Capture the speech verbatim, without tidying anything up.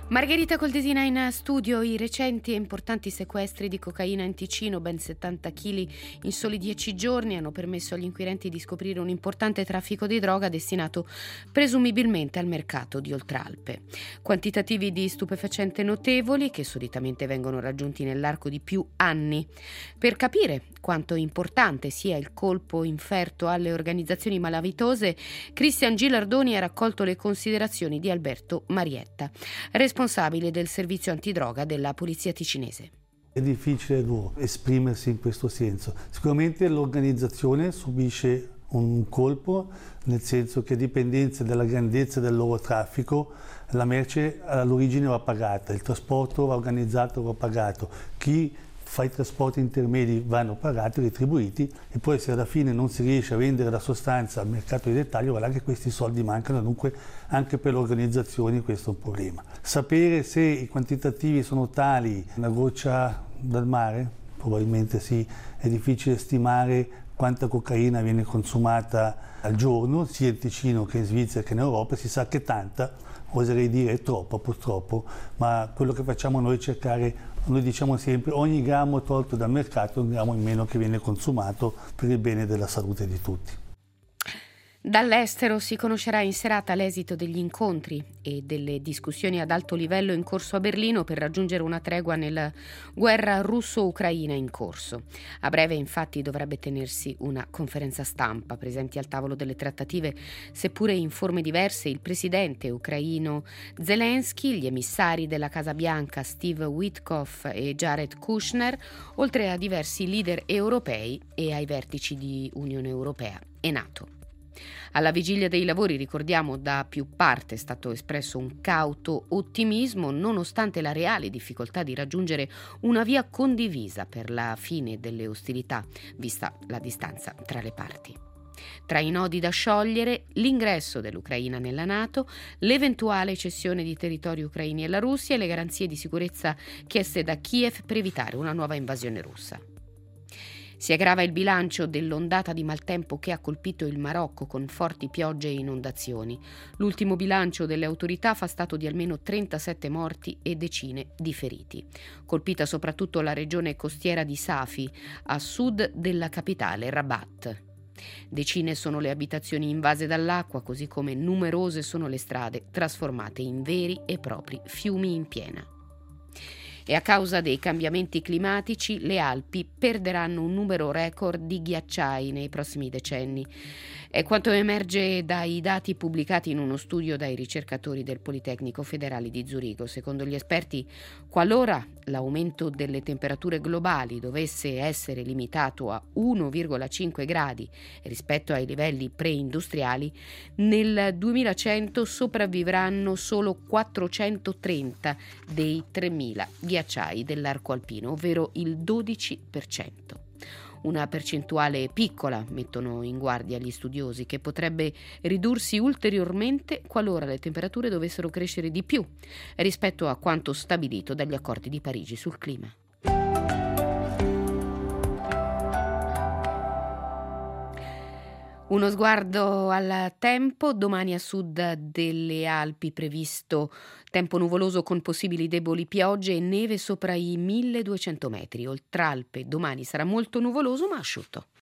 Margherita Coldesina in studio. I recenti e importanti sequestri di cocaina in Ticino, ben settanta chili in soli dieci giorni, hanno permesso agli inquirenti di scoprire un importante traffico di droga destinato presumibilmente al mercato di Oltralpe. Quantitativi di stupefacente notevoli che solitamente vengono raggiunti nell'arco di più anni. Per capire quanto importante sia il colpo inferto alle organizzazioni malavitose, Cristian Gilardoni ha raccolto le considerazioni di Alberto Marietta, responsabile del servizio antidroga della polizia ticinese. È difficile esprimersi in questo senso. Sicuramente l'organizzazione subisce un colpo, nel senso che a dipendenza dalla grandezza del loro traffico, la merce all'origine va pagata, il trasporto va organizzato, va pagato. Chi fa i trasporti intermedi vanno pagati, retribuiti, e poi se alla fine non si riesce a vendere la sostanza al mercato di dettaglio, guarda che questi soldi mancano, dunque anche per le organizzazioni questo è un problema. Sapere se i quantitativi sono tali, una goccia dal mare? Probabilmente sì, è difficile stimare quanta cocaina viene consumata al giorno, sia in Ticino che in Svizzera che in Europa. Si sa che tanta, oserei dire è troppa purtroppo, ma quello che facciamo noi è cercare, noi diciamo sempre, ogni grammo tolto dal mercato è un grammo in meno che viene consumato per il bene della salute di tutti. Dall'estero si conoscerà in serata l'esito degli incontri e delle discussioni ad alto livello in corso a Berlino per raggiungere una tregua nella guerra russo-ucraina in corso. A breve, infatti, dovrebbe tenersi una conferenza stampa. Presenti al tavolo delle trattative, seppure in forme diverse, il presidente ucraino Zelensky, gli emissari della Casa Bianca Steve Witkoff e Jared Kushner, oltre a diversi leader europei e ai vertici di Unione Europea e NATO. Alla vigilia dei lavori, ricordiamo, da più parte è stato espresso un cauto ottimismo nonostante la reale difficoltà di raggiungere una via condivisa per la fine delle ostilità, vista la distanza tra le parti. Tra i nodi da sciogliere, l'ingresso dell'Ucraina nella NATO, l'eventuale cessione di territori ucraini alla Russia e le garanzie di sicurezza chieste da Kiev per evitare una nuova invasione russa. Si aggrava il bilancio dell'ondata di maltempo che ha colpito il Marocco con forti piogge e inondazioni. L'ultimo bilancio delle autorità fa stato di almeno trentasette morti e decine di feriti. Colpita soprattutto la regione costiera di Safi, a sud della capitale Rabat. Decine sono le abitazioni invase dall'acqua, così come numerose sono le strade trasformate in veri e propri fiumi in piena. E a causa dei cambiamenti climatici le Alpi perderanno un numero record di ghiacciai nei prossimi decenni. È quanto emerge dai dati pubblicati in uno studio dai ricercatori del Politecnico Federale di Zurigo. Secondo gli esperti, qualora l'aumento delle temperature globali dovesse essere limitato a uno virgola cinque gradi rispetto ai livelli preindustriali, nel duemilacento sopravvivranno solo quattrocentotrenta dei tremila ghiacciai dell'arco alpino, ovvero il dodici per cento. Una percentuale piccola, mettono in guardia gli studiosi, che potrebbe ridursi ulteriormente qualora le temperature dovessero crescere di più rispetto a quanto stabilito dagli accordi di Parigi sul clima. Uno sguardo al tempo. Domani a sud delle Alpi previsto tempo nuvoloso con possibili deboli piogge e neve sopra i milleduecento metri. Oltralpe domani sarà molto nuvoloso ma asciutto.